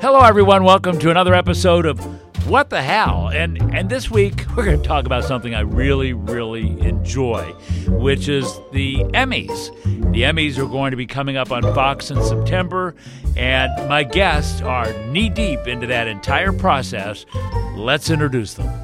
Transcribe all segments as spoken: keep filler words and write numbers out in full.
Hello, everyone. Welcome to another episode of What the Hell? And and this week, we're going to talk about something I really, really enjoy, which is the Emmys. The Emmys are going to be coming up on Fox in September, and my guests are knee-deep into that entire process. Let's introduce them.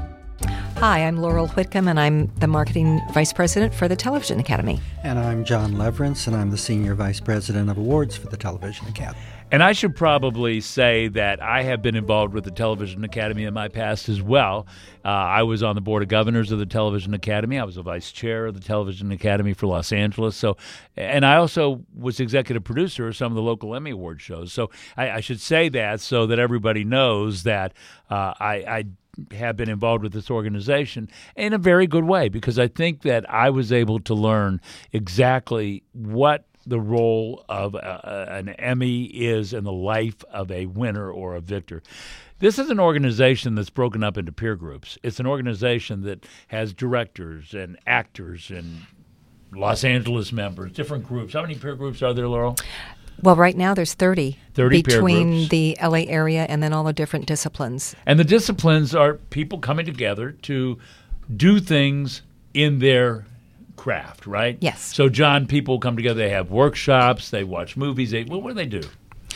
Hi, I'm Laurel Whitcomb, and I'm the Marketing Vice President for the Television Academy. And I'm John Leverance, and I'm the Senior Vice President of Awards for the Television Academy. And I should probably say that I have been involved with the Television Academy in my past as well. Uh, I was on the Board of Governors of the Television Academy. I was a vice chair of the Television Academy for Los Angeles. So, and I also was executive producer of some of the local Emmy Award shows. So I, I should say that so that everybody knows that uh, I, I have been involved with this organization in a very good way, because I think that I was able to learn exactly what the role of a, an Emmy is in the life of a winner or a victor. This is an organization that's broken up into peer groups. It's an organization that has directors and actors and Los Angeles members, different groups. How many peer groups are there, Laurel? Well, right now there's thirty, thirty peer between groups. The L A area and then all the different disciplines. And the disciplines are people coming together to do things in their craft, right? Yes. So, John, people come together, they have workshops, they watch movies. They, what, what do they do?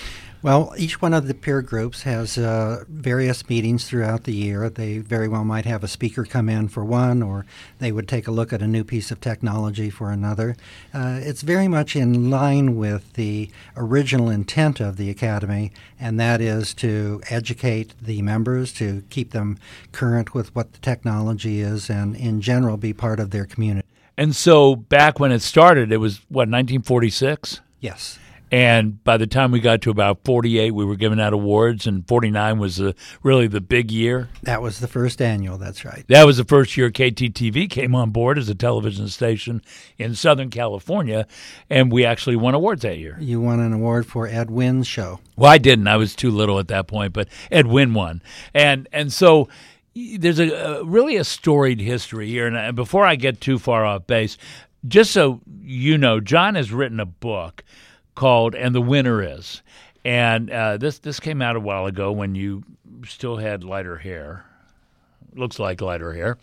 Well, each one of the peer groups has uh, various meetings throughout the year. They very well might have a speaker come in for one, or they would take a look at a new piece of technology for another. Uh, it's very much in line with the original intent of the Academy, and that is to educate the members, to keep them current with what the technology is, and in general be part of their community. And so back when it started, it was, what, nineteen forty-six? Yes. And by the time we got to about forty-eight, we were giving out awards, and forty-nine was uh, really the big year. That was the first annual, that's right. That was the first year K T T V came on board as a television station in Southern California, and we actually won awards that year. You won an award for Ed Wynn's show. Well, I didn't. I was too little at that point, but Ed Wynn won. And, and so there's a, a really a storied history here. And uh, before I get too far off base, just so you know, John has written a book called "And the Winner Is," and uh, this this came out a while ago when you still had lighter hair. Looks like lighter hair.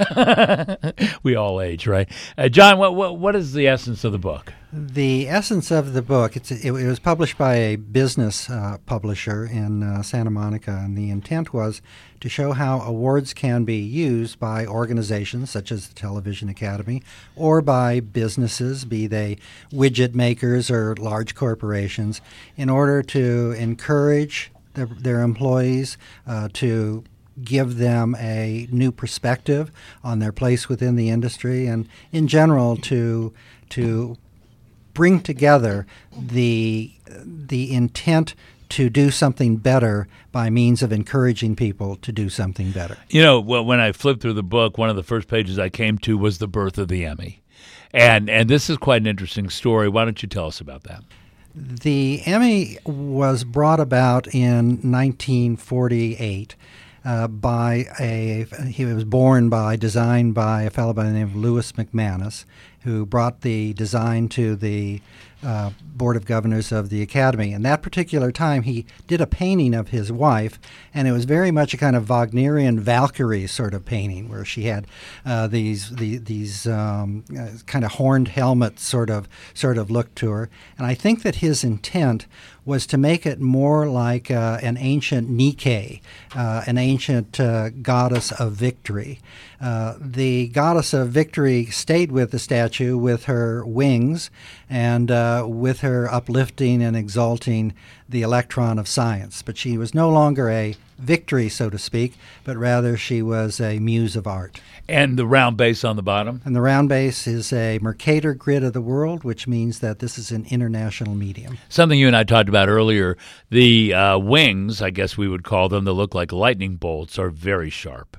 We all age, right? Uh, John, what what what is the essence of the book? The essence of the book, it's, it, it was published by a business uh, publisher in uh, Santa Monica, and the intent was to show how awards can be used by organizations such as the Television Academy or by businesses, be they widget makers or large corporations, in order to encourage their, their employees uh, to give them a new perspective on their place within the industry, and in general to to bring together the the intent to do something better by means of encouraging people to do something better. You know, well, when I flipped through the book, one of the first pages I came to was the birth of the Emmy. And and this is quite an interesting story. Why don't you tell us about that? The Emmy was brought about in nineteen forty-eight. Uh, by a, he was born by, designed by a fellow by the name of Louis McManus, who brought the design to the uh, Board of Governors of the Academy. And that particular time, he did a painting of his wife, and it was very much a kind of Wagnerian Valkyrie sort of painting, where she had uh, these the, these um, uh, kind of horned helmet sort of sort of look to her. And I think that his intent was to make it more like uh, an ancient Nike, uh, an ancient uh, goddess of victory. Uh, the goddess of victory stayed with the statue with her wings and uh, with her uplifting and exalting the electron of science. But she was no longer a victory, so to speak, but rather she was a muse of art. And the round base on the bottom? And the round base is a Mercator grid of the world, which means that this is an international medium. Something you and I talked about earlier, the uh, wings, I guess we would call them, that look like lightning bolts, are very sharp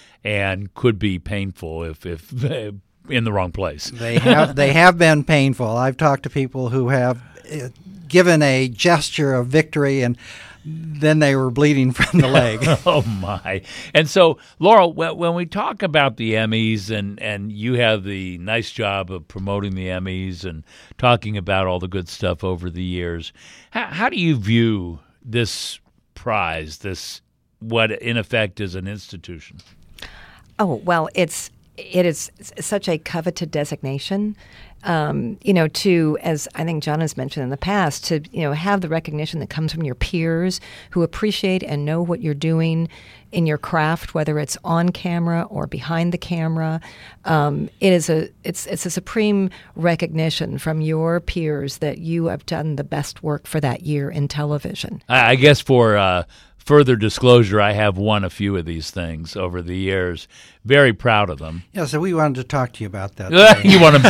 and could be painful if, if in the wrong place. They have they have been painful. I've talked to people who have uh, given a gesture of victory, and then they were bleeding from the leg. Oh, my. And so, Laurel, when we talk about the Emmys, and, and you have the nice job of promoting the Emmys and talking about all the good stuff over the years, how, how do you view this prize, this what in effect is an institution? Oh, well, it's it is such a coveted designation. Um, you know, to, as I think John has mentioned in the past, to, you know, have the recognition that comes from your peers who appreciate and know what you're doing in your craft, whether it's on camera or behind the camera. Um, it is a it's it's a supreme recognition from your peers that you have done the best work for that year in television. I, I guess for uh, further disclosure, I have won a few of these things over the years. Very proud of them. Yeah, so we wanted to talk to you about that. You want them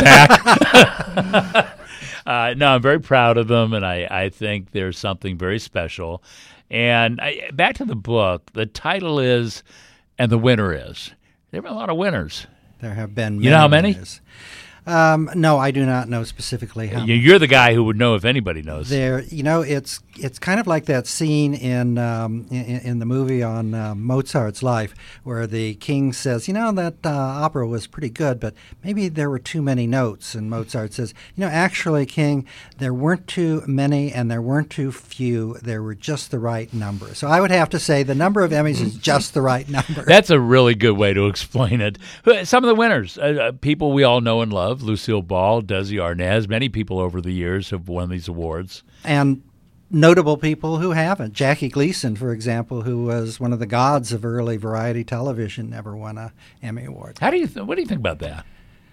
back? uh, no, I'm very proud of them, and I, I think there's something very special. And I, back to the book, the title is, and the winner is. There have been a lot of winners. There have been many. You know how many? Winners. Um, no, I do not know specifically how. You're the guy who would know if anybody knows. There, you know, it's it's kind of like that scene in um, in, in the movie on uh, Mozart's life, where the king says, "You know, that uh, opera was pretty good, but maybe there were too many notes." And Mozart says, "You know, actually, King, there weren't too many, and there weren't too few. There were just the right number." So I would have to say the number of Emmys is just the right number. That's a really good way to explain it. Some of the winners, uh, people we all know and love. Lucille Ball, Desi Arnaz, many people over the years have won these awards. And notable people who haven't. Jackie Gleason, for example, who was one of the gods of early variety television, never won a Emmy Award. How do you th- what do you think about that?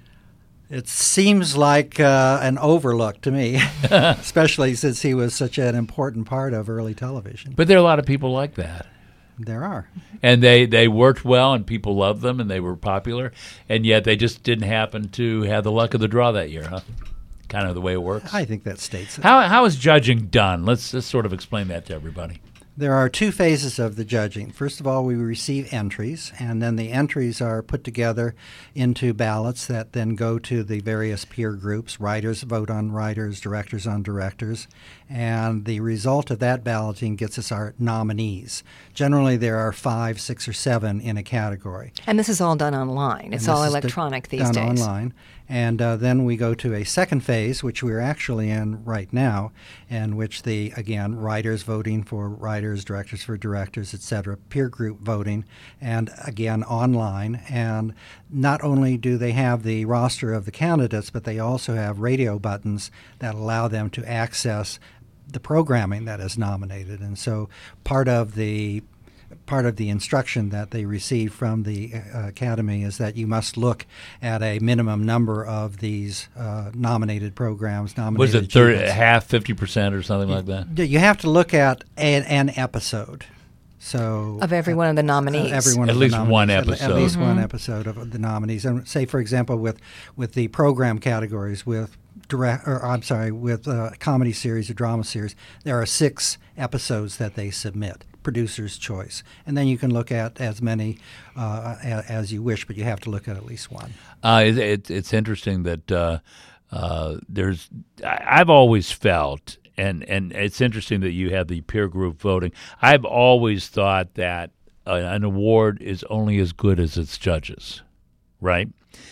It seems like uh, an overlook to me, especially since he was such an important part of early television. But there are a lot of people like that. There are. And they, they worked well, and people loved them, and they were popular, and yet they just didn't happen to have the luck of the draw that year, huh? Kind of the way it works. I think that states it. How How is judging done? Let's, let's sort of explain that to everybody. There are two phases of the judging. First of all, we receive entries, and then the entries are put together into ballots that then go to the various peer groups. Writers vote on writers, directors on directors, and the result of that balloting gets us our nominees. Generally, there are five, six, or seven in a category. And this is all done online. It's And all this is electronic d- these done days. online. And uh, then we go to a second phase, which we're actually in right now, in which the, again, writers voting for writers, directors for directors, et cetera, peer group voting, and again, online. And not only do they have the roster of the candidates, but they also have radio buttons that allow them to access the programming that is nominated. And so part of the Part of the instruction that they receive from the uh, Academy is that you must look at a minimum number of these uh, nominated programs. Nominated Was it thirty, achievements. half, fifty percent or something like that? You have to look at an, an episode. So Of every one of the nominees. Uh, every one At of least the nominees. one At- episode. At, least Mm-hmm. one episode of the nominees. And say, for example, with with the program categories, with direct, or I'm sorry, with uh, comedy series or drama series, there are six episodes that they submit. Producer's choice, and then you can look at as many uh, a, as you wish, but you have to look at at least one. Uh, it, it, it's interesting that uh, uh, there's. I, I've always felt, and and it's interesting that you have the peer group voting. I've always thought that uh, an award is only as good as its judges, right?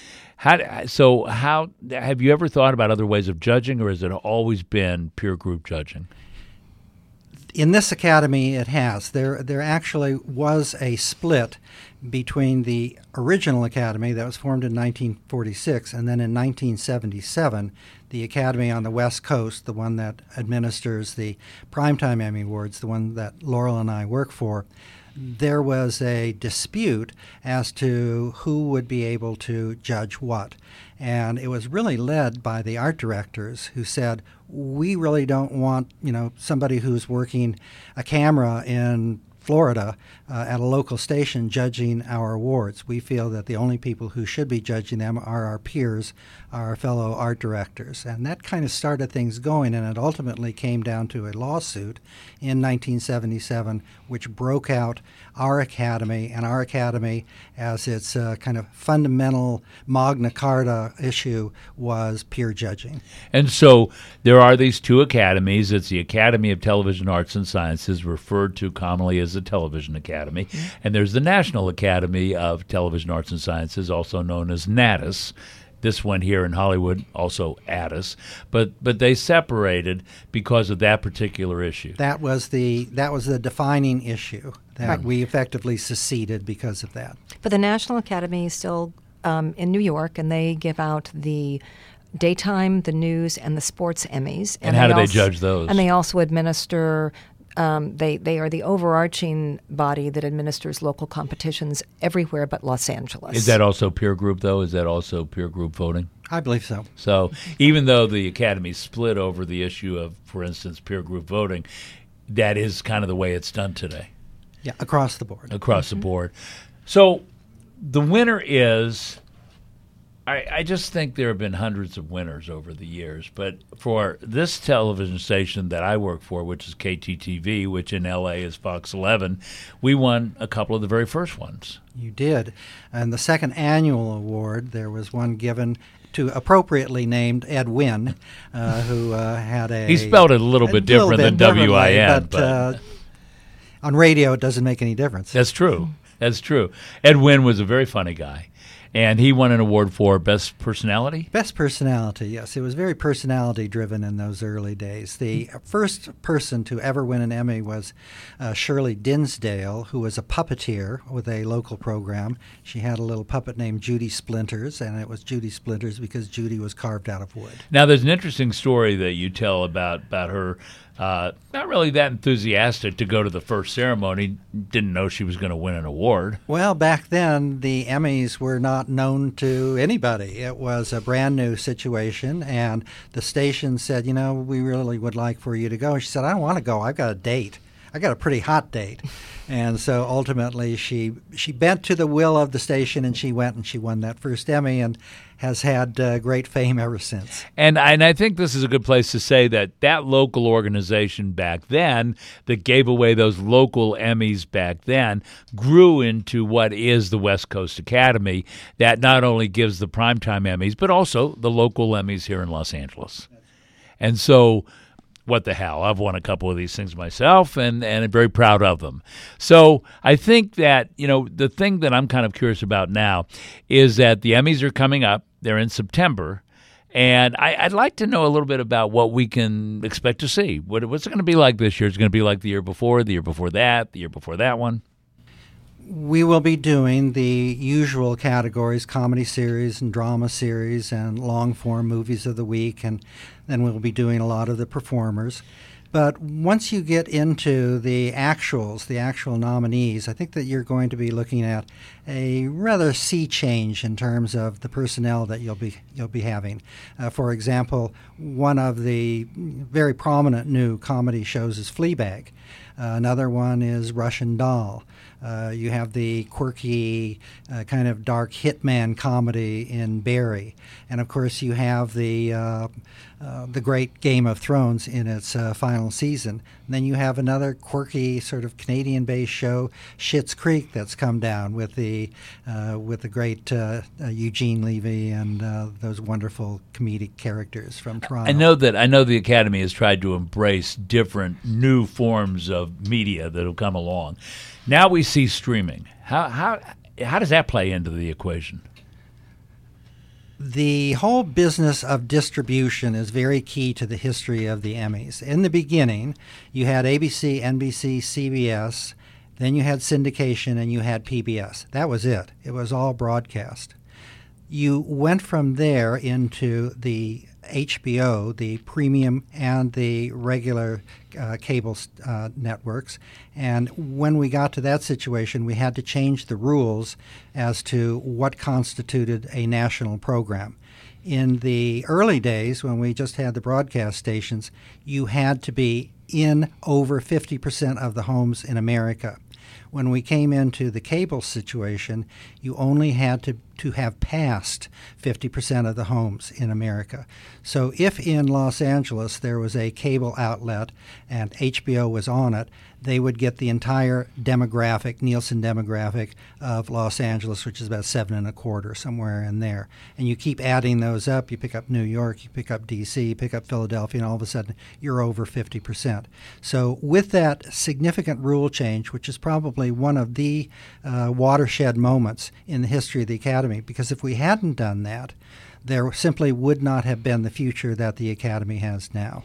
How so? How have you ever thought about other ways of judging, or has it always been peer group judging? In this academy, it has. There, there actually was a split between the original academy that was formed in nineteen forty-six, and then in nineteen seventy-seven, the academy on the West Coast, the one that administers the Primetime Emmy Awards, the one that Laurel and I work for. There was a dispute as to who would be able to judge what. And it was really led by the art directors who said, we really don't want, you know, somebody who's working a camera in Florida uh, at a local station judging our awards. We feel that the only people who should be judging them are our peers, our fellow art directors. And that kind of started things going, and it ultimately came down to a lawsuit in nineteen seventy-seven, which broke out our academy, and our academy, as its uh, kind of fundamental Magna Carta issue, was peer judging. And so there are these two academies. It's the Academy of Television Arts and Sciences, referred to commonly as the Television Academy, mm-hmm. and there's the National Academy of Television Arts and Sciences, also known as NATAS. this one here in Hollywood, also Addis, but but they separated because of that particular issue. That was the that was the defining issue that Right. we effectively seceded because of that. But the National Academy is still um, in New York, and they give out the daytime, the news, and the sports Emmys. And how do they also- judge those? And they also administer. Um, they they are the overarching body that administers local competitions everywhere but Los Angeles. Is that also peer group, though? Is that also peer group voting? I believe so. So even though the Academy split over the issue of, for instance, peer group voting, that is kind of the way it's done today. Yeah, across the board. Across Mm-hmm. the board. So the winner is, I, I just think there have been hundreds of winners over the years, but for this television station that I work for, which is K T T V, which in L A is Fox eleven, we won a couple of the very first ones. You did. And the second annual award, there was one given to appropriately named Ed Wynn, uh, who uh, had a... He spelled it a little bit different bit than W I N, differently, but, uh, on radio it doesn't make any difference. that's true. That's true. Ed Wynn was a very funny guy, and he won an award for Best Personality. Best personality, yes. It was very personality-driven in those early days. The first person to ever win an Emmy was uh, Shirley Dinsdale, who was a puppeteer with a local program. She had a little puppet named Judy Splinters, and it was Judy Splinters because Judy was carved out of wood. Now, there's an interesting story that you tell about, about her uh, not really that enthusiastic to go to the first ceremony, didn't know she was going to win an award. Well, back then, the Emmys were not known to anybody. It was a brand new situation, and the station said, you know, we really would like for you to go. And she said, I don't want to go. I've got a date. I got a pretty hot date. And so ultimately she she bent to the will of the station, and she went and she won that first Emmy and has had uh, great fame ever since. And, and I think this is a good place to say that that local organization back then that gave away those local Emmys back then grew into what is the West Coast Academy that not only gives the primetime Emmys, but also the local Emmys here in Los Angeles. And so what the hell? I've won a couple of these things myself, and, and I'm very proud of them. So I think that, you know, the thing that I'm kind of curious about now is that the Emmys are coming up. They're in September. And I, I'd like to know a little bit about what we can expect to see. What, what's it going to be like this year? It's going to be like the year before, the year before that, the year before that one? We will be doing the usual categories, comedy series and drama series and long-form movies of the week, and then we'll be doing a lot of the performers. But once you get into the actuals, the actual nominees, I think that you're going to be looking at a rather sea change in terms of the personnel that you'll be you'll be having. Uh, for example, one of the very prominent new comedy shows is Fleabag. Uh, another one is Russian Doll. Uh, you have the quirky, uh, kind of dark hitman comedy in Barry, and of course you have the uh, uh, the great Game of Thrones in its uh, final season. And then you have another quirky sort of Canadian-based show, Schitt's Creek, that's come down with the uh, with the great uh, uh, Eugene Levy and uh, those wonderful comedic characters from Toronto. I know that I know the Academy has tried to embrace different new forms of media that have come along. Now we see streaming. How how how does that play into the equation? The whole business of distribution is very key to the history of the Emmys. In the beginning, you had A B C, N B C, C B S, then you had syndication, and you had P B S. That was it. It was all broadcast. You went from there into the H B O, the premium and the regular uh, cable uh, networks. And when we got to that situation, we had to change the rules as to what constituted a national program. In the early days, when we just had the broadcast stations, you had to be in over fifty percent of the homes in America. When we came into the cable situation, you only had to, to have passed fifty percent of the homes in America. So if in Los Angeles there was a cable outlet and H B O was on it, they would get the entire demographic, Nielsen demographic of Los Angeles, which is about seven and a quarter, somewhere in there. And you keep adding those up. You pick up New York, you pick up D C, you pick up Philadelphia, and all of a sudden you're over fifty percent. So with that significant rule change, which is probably one of the uh, watershed moments in the history of the Academy, because if we hadn't done that, there simply would not have been the future that the Academy has now.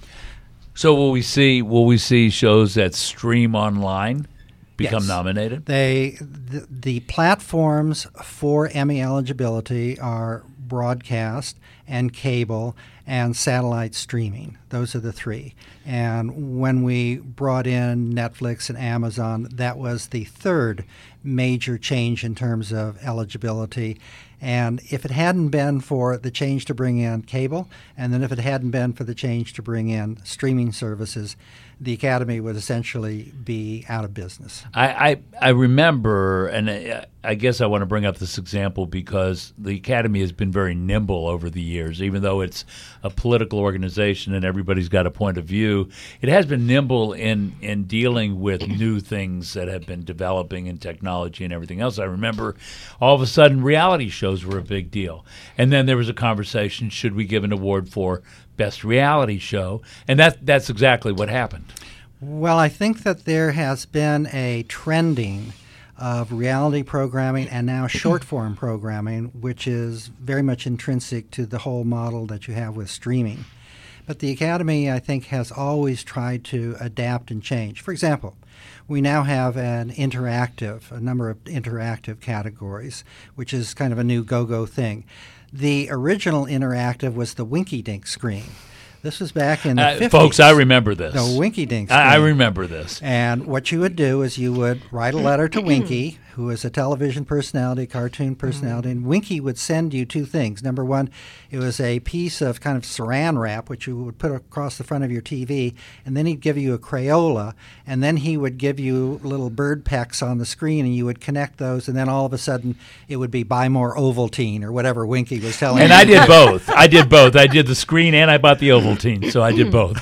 So will we see will we see shows that stream online become Yes. nominated? They the, the platforms for Emmy eligibility are broadcast and cable and satellite streaming. Those are the three. And when we brought in Netflix and Amazon, that was the third major change in terms of eligibility. And if it hadn't been for the change to bring in cable, and then if it hadn't been for the change to bring in streaming services, the Academy would essentially be out of business. I, I, I remember, and I, I guess I want to bring up this example because the Academy has been very nimble over the years. Even though it's a political organization and everybody's got a point of view, it has been nimble in, in dealing with new things that have been developing in technology and everything else. I remember all of a sudden reality shows were a big deal. And then there was a conversation, should we give an award for Best Reality Show? And that that's exactly what happened. Well, I think that there has been a trending of reality programming and now short-form programming, which is very much intrinsic to the whole model that you have with streaming. But the Academy, I think, has always tried to adapt and change. For example, we now have an interactive, a number of interactive categories, which is kind of a new go-go thing. The original interactive was the Winky Dink screen. This was back in the uh, fifties. Folks, I remember this. The Winky Dink screen. I, I remember this. And what you would do is you would write a letter to Winky, who is a television personality, cartoon personality, and Winky would send you two things. Number one, it was a piece of kind of saran wrap, which you would put across the front of your T V, and then he'd give you a Crayola, and then he would give you little bird pecks on the screen, and you would connect those, and then all of a sudden it would be buy more Ovaltine or whatever Winky was telling you. And I did both. I did both. I did the screen and I bought the Ovaltine, so I did both.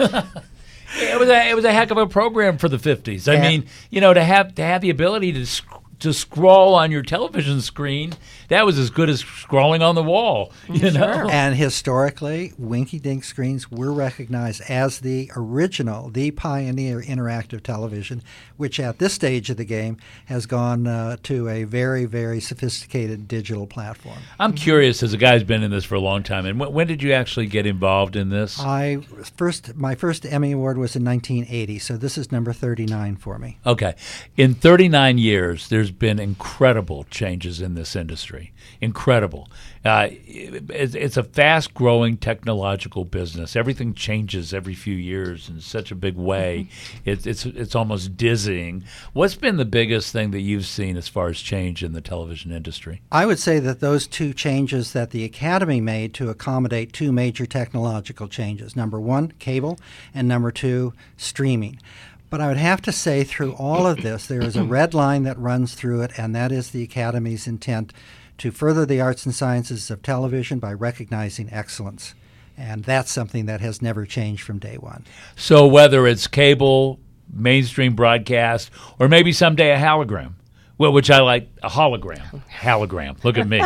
It was a it was a heck of a program for the fifties. I Yeah. mean, you know, to have to have the ability to sc- to scroll on your television screen, that was as good as scrolling on the wall. You know, And historically, Winky Dink screens were recognized as the original, the pioneer interactive television, which at this stage of the game has gone uh, to a very, very sophisticated digital platform. I'm curious, as a guy who's been in this for a long time, and wh- when did you actually get involved in this? I first, my first Emmy Award was in nineteen eighty, so this is number thirty-nine for me. Okay. In thirty-nine years, there's been incredible changes in this industry. Incredible. Uh, it, it's a fast-growing technological business. Everything changes every few years in such a big way. It, it's it's almost dizzying. What's been the biggest thing that you've seen as far as change in the television industry? I would say that those two changes that the Academy made to accommodate two major technological changes. Number one, cable, and number two, streaming. But I would have to say through all of this, there is a red line that runs through it, and that is the Academy's intent to further the arts and sciences of television by recognizing excellence. And that's something that has never changed from day one. So whether it's cable, mainstream broadcast, or maybe someday a hologram, well, which I like, a hologram. Hologram. Look at me.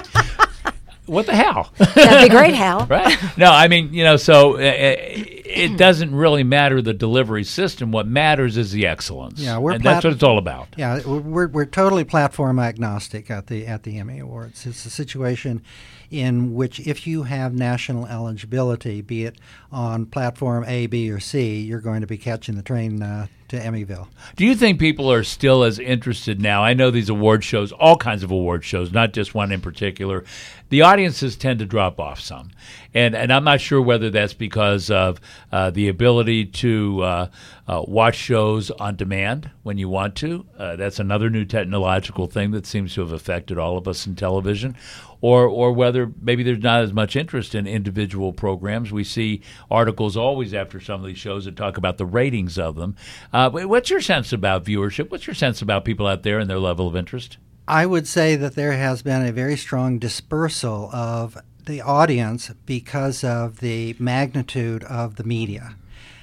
What the hell? That'd be great, Hal. Right? No, I mean, you know, so uh, it doesn't really matter the delivery system. What matters is the excellence. Yeah, we're and plat- that's what it's all about. Yeah, we're we're totally platform agnostic at the at the Emmy Awards. It's a situation in which if you have national eligibility, be it on platform A, B, or C, you're going to be catching the train uh, to Emmyville. Do you think people are still as interested now? I know these award shows, all kinds of award shows, not just one in particular. The audiences tend to drop off some. And and I'm not sure whether that's because of uh, the ability to uh, uh, watch shows on demand when you want to. Uh, that's another new technological thing that seems to have affected all of us in television. Or or whether maybe there's not as much interest in individual programs. We see articles always after some of these shows that talk about the ratings of them. Uh, what's your sense about viewership? What's your sense about people out there and their level of interest? I would say that there has been a very strong dispersal of the audience because of the magnitude of the media.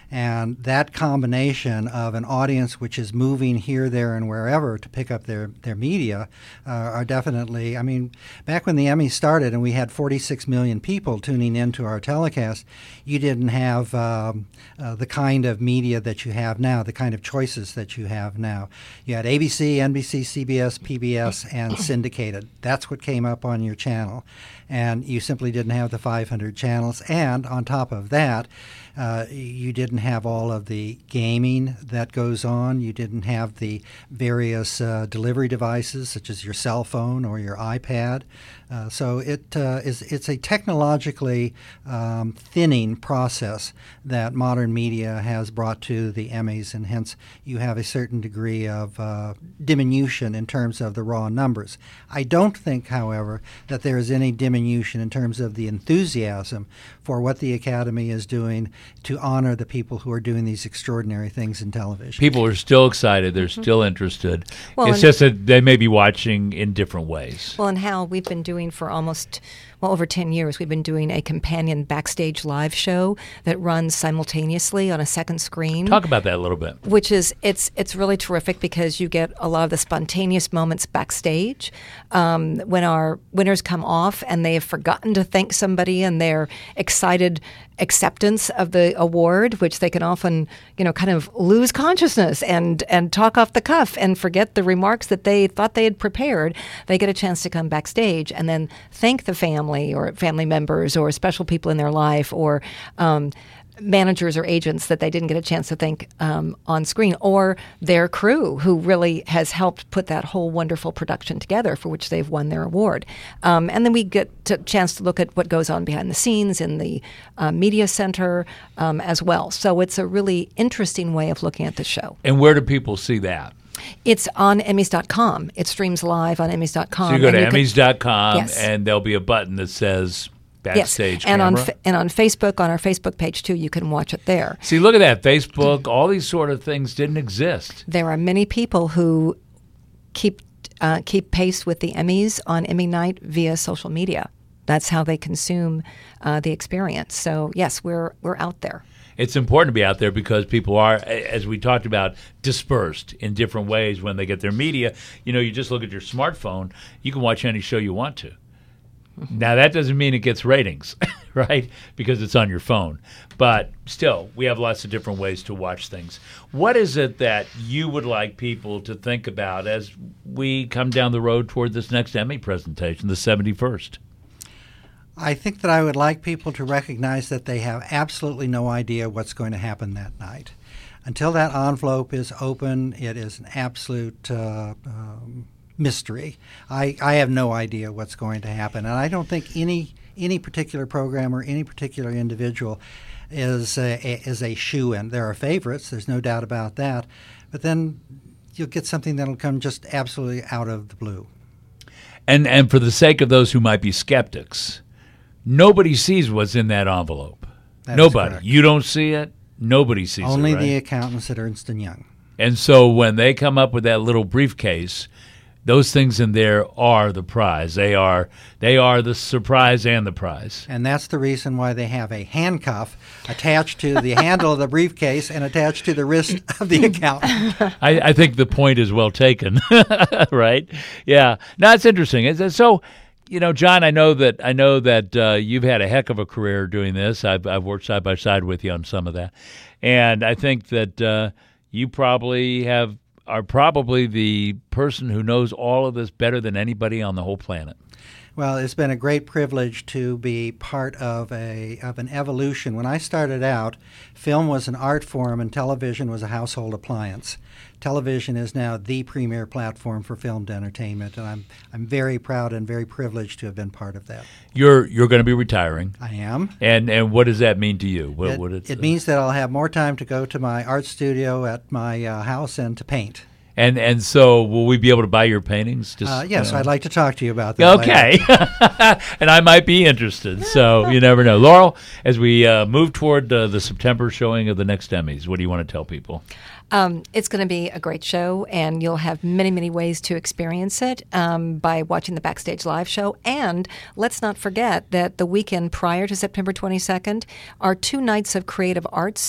And that combination of an audience which is moving here, there, and wherever to pick up their, their media uh, are definitely, I mean, back when the Emmys started and we had forty-six million people tuning into our telecast, you didn't have um, uh, the kind of media that you have now, the kind of choices that you have now. You had A B C, N B C, C B S, P B S, and syndicated. That's what came up on your channel. And you simply didn't have the five hundred channels. And on top of that, uh, you didn't have all of the gaming that goes on. You didn't have the various uh, delivery devices, such as your cell phone or your iPad. Uh, so it uh, is it's a technologically um, thinning process that modern media has brought to the Emmys, and hence you have a certain degree of uh, diminution in terms of the raw numbers. I don't think, however, that there is any diminution in terms of the enthusiasm for what the Academy is doing to honor the people who are doing these extraordinary things in television. People are still excited. They're mm-hmm. still interested. Well, it's just that they may be watching in different ways. Well, and Hal, we've been doing for almost, well, over ten years, we've been doing a companion backstage live show that runs simultaneously on a second screen. Talk about that a little bit. Which is, it's it's really terrific because you get a lot of the spontaneous moments backstage um, when our winners come off and they have forgotten to thank somebody and they're excited acceptance of the award, which they can often, you know, kind of lose consciousness and, and talk off the cuff and forget the remarks that they thought they had prepared. They get a chance to come backstage and then thank the family or family members or special people in their life or um, managers or agents that they didn't get a chance to thank um, on screen, or their crew who really has helped put that whole wonderful production together for which they've won their award. Um, and then we get a chance to look at what goes on behind the scenes in the uh, media center um, as well. So it's a really interesting way of looking at the show. And where do people see that? It's on Emmys dot com. It streams live on Emmys dot com. So you go to you Emmys dot com yes. and there'll be a button that says Backstage yes. and camera. on and on Facebook, on our Facebook page too, you can watch it there. See, look at that. Facebook, all these sort of things didn't exist. There are many people who keep uh, keep pace with the Emmys on Emmy night via social media. That's how they consume uh, the experience. So yes, we're we're out there. It's important to be out there because people are, as we talked about, dispersed in different ways when they get their media. You know, you just look at your smartphone, you can watch any show you want to. Now, that doesn't mean it gets ratings, right, because it's on your phone. But still, we have lots of different ways to watch things. What is it that you would like people to think about as we come down the road toward this next Emmy presentation, the seventy-first? I think that I would like people to recognize that they have absolutely no idea what's going to happen that night. Until that envelope is open, it is an absolute uh, um, mystery. I, I have no idea what's going to happen, and I don't think any any particular program or any particular individual is a, a, is a shoo-in. There are favorites, there's no doubt about that, but then you'll get something that'll come just absolutely out of the blue. And and for the sake of those who might be skeptics, nobody sees what's in that envelope. That Nobody. You don't see it. Nobody sees Only it. Only the right? accountants at Ernst and Young. And so when they come up with that little briefcase, those things in there are the prize. They are they are the surprise and the prize. And that's the reason why they have a handcuff attached to the handle of the briefcase and attached to the wrist of the accountant. I, I think the point is well taken, right? Yeah. No, it's interesting. It's, so, you know, John, I know that I know that uh, you've had a heck of a career doing this. I've, I've worked side by side with you on some of that, and I think that uh, you probably have. are probably the person who knows all of this better than anybody on the whole planet. Well, it's been a great privilege to be part of a of an evolution. When I started out, film was an art form and television was a household appliance. Television is now the premier platform for filmed entertainment, and I'm I'm very proud and very privileged to have been part of that. You're you're going to be retiring. I am. And and what does that mean to you? What, it what it's, it uh, means that I'll have more time to go to my art studio at my uh, house and to paint. And and so will we be able to buy your paintings? Just, uh, yes, you know? I'd like to talk to you about that. Okay. And I might be interested, so you never know. Laurel, as we uh, move toward uh, the September showing of the next Emmys, what do you want to tell people? Um, it's going to be a great show, and you'll have many, many ways to experience it um, by watching the Backstage Live show. And let's not forget that the weekend prior to September twenty-second are two nights of creative arts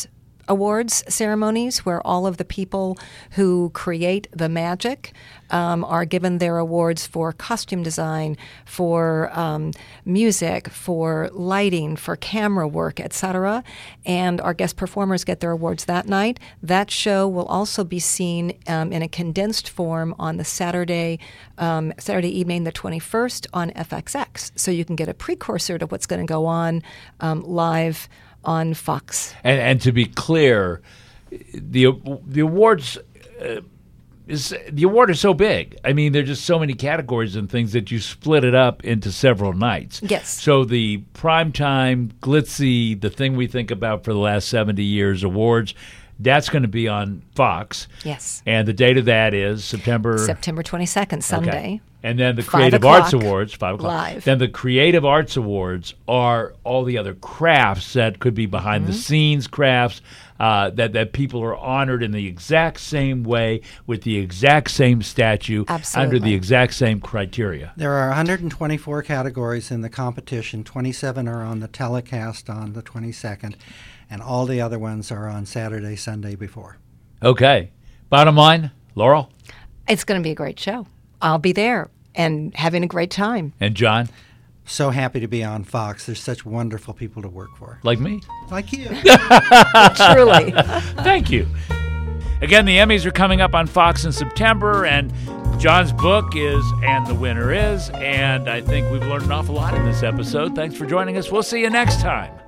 awards ceremonies where all of the people who create the magic um, are given their awards for costume design, for um, music, for lighting, for camera work, et cetera. And our guest performers get their awards that night. That show will also be seen um, in a condensed form on the Saturday, um, Saturday evening, the twenty-first, on F X X. So you can get a precursor to what's going to go on um, live on Fox. And, and to be clear, the the awards uh, is the award is so big. I mean, there's just so many categories and things that you split it up into several nights. Yes. So the primetime, glitzy, the thing we think about for the last seventy years awards, that's going to be on Fox. Yes. And the date of that is September September twenty-second, Sunday. Okay. And then the Five Creative o'clock, Arts Awards, five o'clock. live. Then the Creative Arts Awards are all the other crafts that could be behind Mm-hmm. the scenes crafts uh, that that people are honored in the exact same way with the exact same statue Absolutely. under the exact same criteria. There are one hundred twenty-four categories in the competition. twenty-seven are on the telecast on the twenty-second, and all the other ones are on Saturday, Sunday before. Okay. Bottom line, Laurel It's going to be a great show. I'll be there and having a great time. and John, So happy to be on Fox. There's such wonderful people to work for. like me. Like you. Truly. Thank you. Again, the Emmys are coming up on Fox in September, and John's book is And the Winner Is, and I think we've learned an awful lot in this episode. Thanks for joining us. We'll see you next time.